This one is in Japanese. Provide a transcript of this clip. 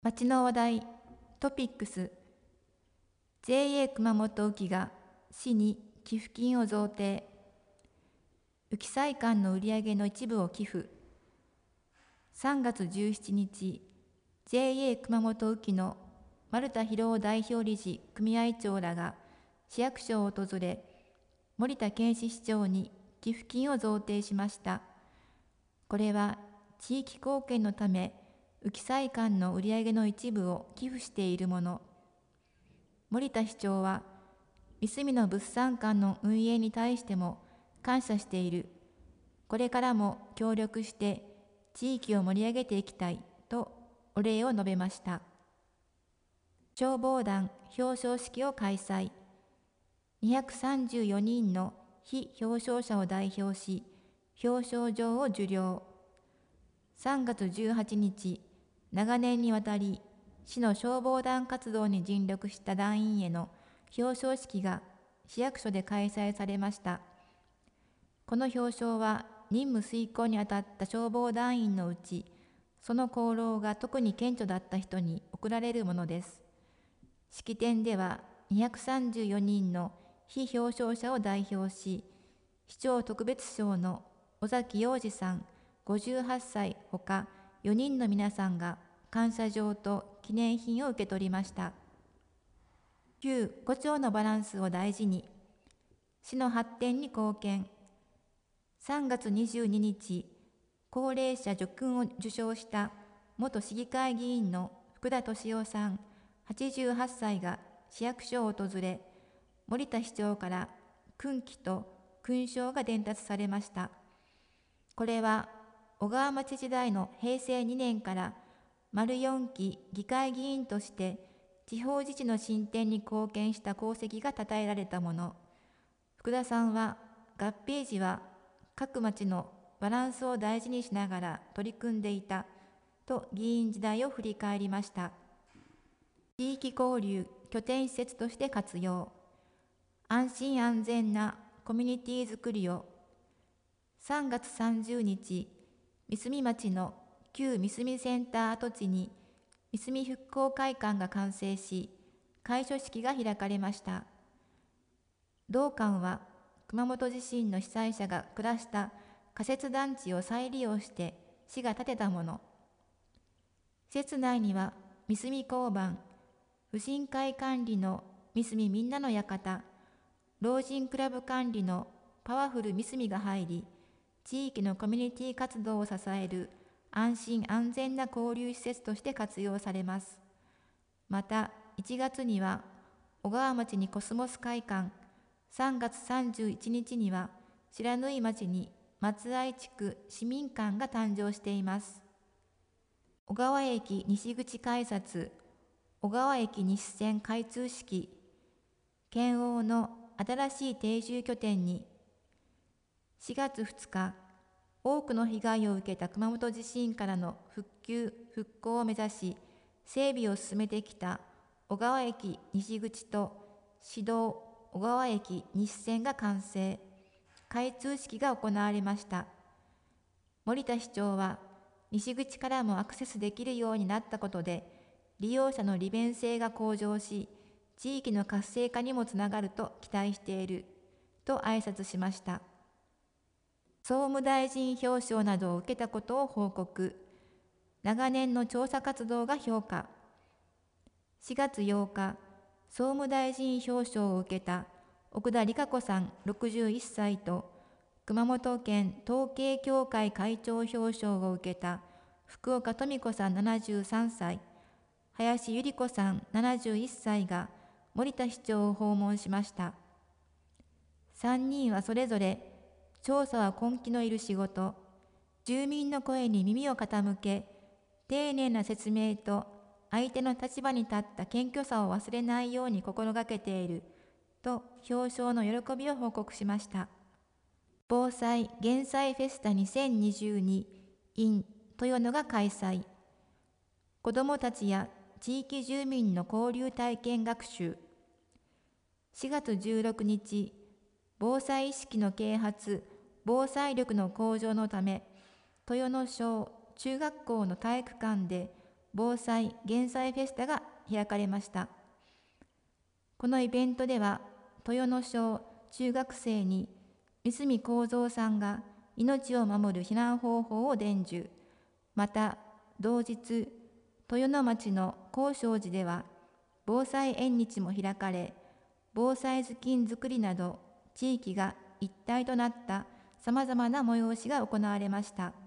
町の話題、トピックス、JA 熊本浮が市に寄付金を贈呈、浮菜館の売上の一部を寄付。3月17日、JA 熊本浮の丸田博夫代表理事組合長らが市役所を訪れ、森田健市市長に寄付金を贈呈しました。これは地域貢献のため、浮菜館の売上の一部を寄付しているもの。森田市長は、三隅の物産館の運営に対しても感謝している。これからも協力して地域を盛り上げていきたいとお礼を述べました。消防団表彰式を開催。234人の非表彰者を代表し、表彰状を受領。3月18日、長年にわたり市の消防団活動に尽力した団員への表彰式が市役所で開催されました。この表彰は任務遂行にあたった消防団員のうち、その功労が特に顕著だった人に贈られるものです。式典では234人の非表彰者を代表し、市長特別賞の尾崎洋二さん58歳ほか4人の皆さんが感謝状と記念品を受け取りました。旧5丁のバランスを大事に、市の発展に貢献。3月22日、高齢者叙勲を受章した元市議会議員の福田敏夫さん88歳が市役所を訪れ、森田市長から勲旗と勲章が伝達されました。これは小川町時代の平成2年から丸4期議会議員として地方自治の進展に貢献した功績が称えられたもの。福田さんは合併時は各町のバランスを大事にしながら取り組んでいたと議員時代を振り返りました。地域交流拠点施設として活用。安心安全なコミュニティづくりを。3月30日、三隅町の旧三隅センター跡地に三隅復興会館が完成し、開所式が開かれました。同館は熊本地震の被災者が暮らした仮設団地を再利用して市が建てたもの。施設内には三隅交番、婦人会管理の三隅みんなの館、老人クラブ管理のパワフル三隅が入り、地域のコミュニティ活動を支える安心安全な交流施設として活用されます。また、1月には小川町にコスモス会館、3月31日には白縫町に松合地区市民館が誕生しています。小川駅西口改札、小川駅西線開通式、県央の新しい定住拠点に。4月2日、多くの被害を受けた熊本地震からの復旧・復興を目指し、整備を進めてきた小川駅西口と市道小川駅西線が完成、開通式が行われました。森田市長は、西口からもアクセスできるようになったことで、利用者の利便性が向上し、地域の活性化にもつながると期待している、と挨拶しました。総務大臣表彰などを受けたことを報告。長年の調査活動が評価。4月8日、総務大臣表彰を受けた奥田理香子さん61歳と、熊本県統計協会会長表彰を受けた福岡富子さん73歳、林百合子さん71歳が森田市長を訪問しました。3人はそれぞれ、調査は根気のいる仕事、住民の声に耳を傾け、丁寧な説明と相手の立場に立った謙虚さを忘れないように心がけている、と表彰の喜びを報告しました。防災・減災フェスタ2022 in 豊野が開催。子どもたちや地域住民の交流体験学習。4月16日、防災意識の啓発、防災力の向上のため、豊野小中学校の体育館で防災・減災フェスタが開かれました。このイベントでは、豊野小中学生に三角幸三さんが命を守る避難方法を伝授。また、同日、豊野町の高尚寺では、防災縁日も開かれ、防災頭巾作りなど、地域が一体となったさまざまな催しが行われました。